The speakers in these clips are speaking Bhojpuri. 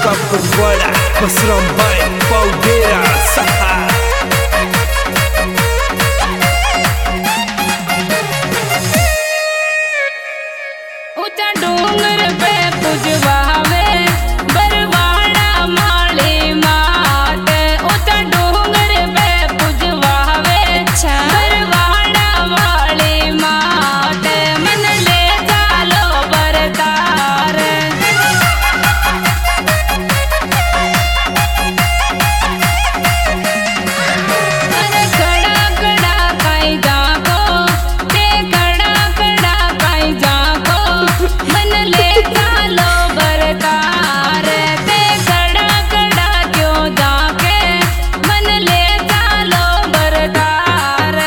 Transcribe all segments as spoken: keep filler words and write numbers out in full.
Capoeira, Masrambai, Paudeira, Saha. ऊंचा डूंगर पे पुजवावे बरवाड़ा माली मात। ऊंचा डूंगर पे पुजवावे बरवाड़ा माली मात। मन ले चालो बरतार अरे खड़ा खड़ा काई जाको ते खड़ा खड़ा काई जाको मन ले चालो बरतार। ते खड़ा खड़ा क्यों जाके मन ले चालो बरतार।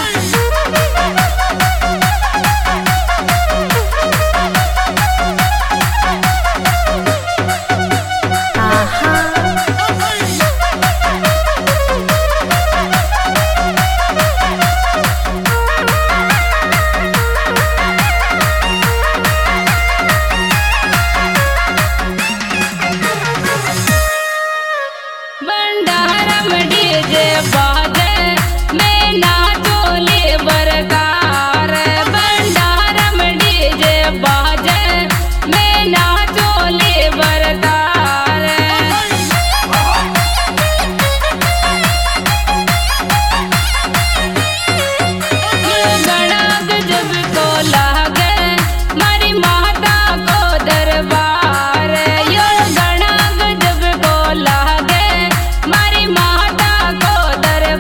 भंडारा में डीजे बाजे मैं नाचो ले बरतार। भंडारा में डीजे बाजे मैं नाचो ले बरतार। गणा गजब को लागे मारी माता को दरबार। यो गणा गजब को लागे मारी माता को दरबार।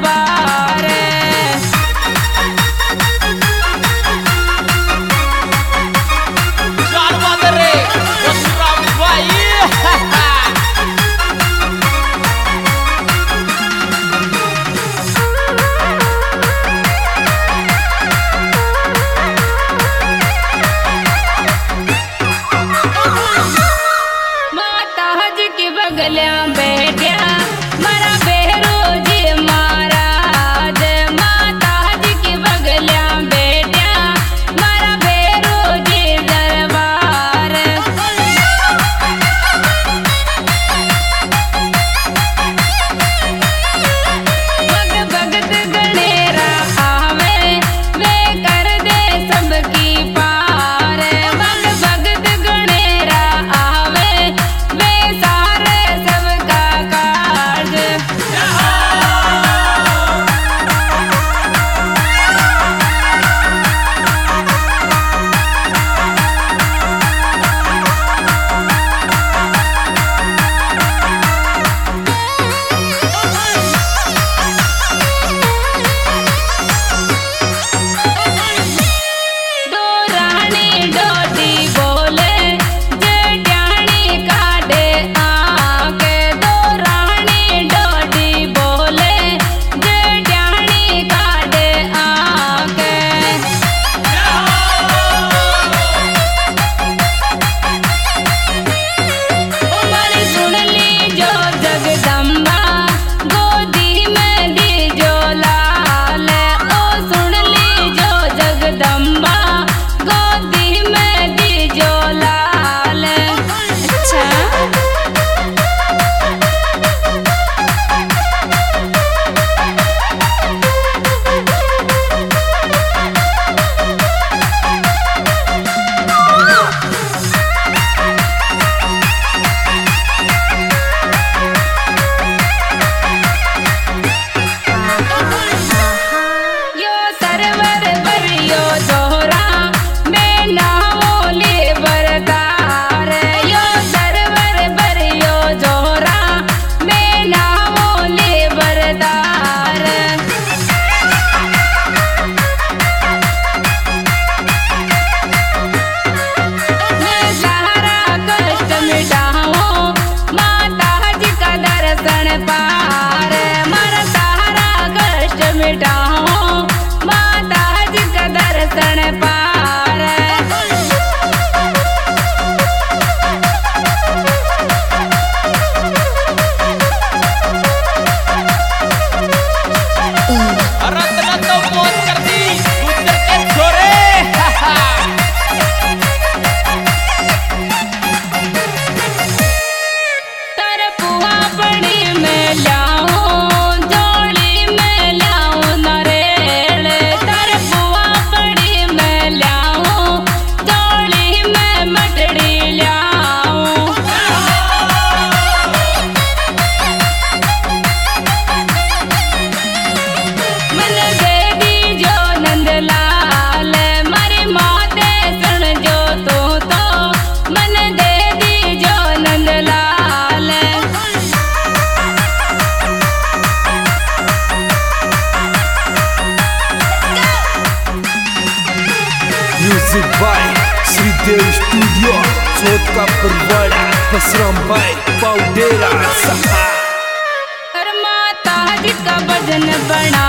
महादेव स्टूडियो सोच का परवाड़ा बसराम भाई पाउडेरा सहा। माता जी का भजन बना